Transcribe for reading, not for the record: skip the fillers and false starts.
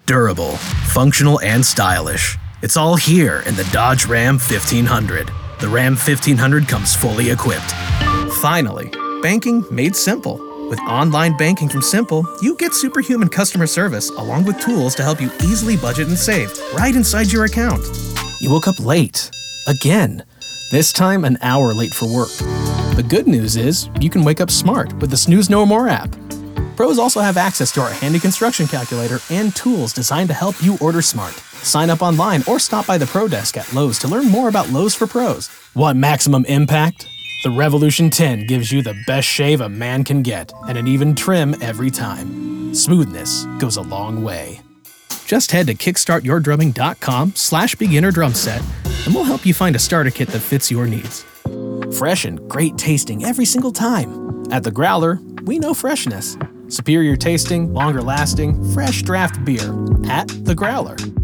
Durable, functional, and stylish. It's all here in the Dodge Ram 1500. The Ram 1500 comes fully equipped. Finally, banking made simple. With online banking from Simple, you get superhuman customer service along with tools to help you easily budget and save right inside your account. You woke up late. Again. This time an hour late for work. The good news is you can wake up smart with the Snooze No More app. Pros also have access to our handy construction calculator and tools designed to help you order smart. Sign up online or stop by the Pro Desk at Lowe's to learn more about Lowe's for Pros. Want maximum impact? The Revolution 10 gives you the best shave a man can get and an even trim every time. Smoothness goes a long way. Just head to kickstartyourdrumming.com/beginner drum set and we'll help you find a starter kit that fits your needs. Fresh and great tasting every single time. At the Growler, we know freshness. Superior tasting, longer lasting, fresh draft beer at the Growler.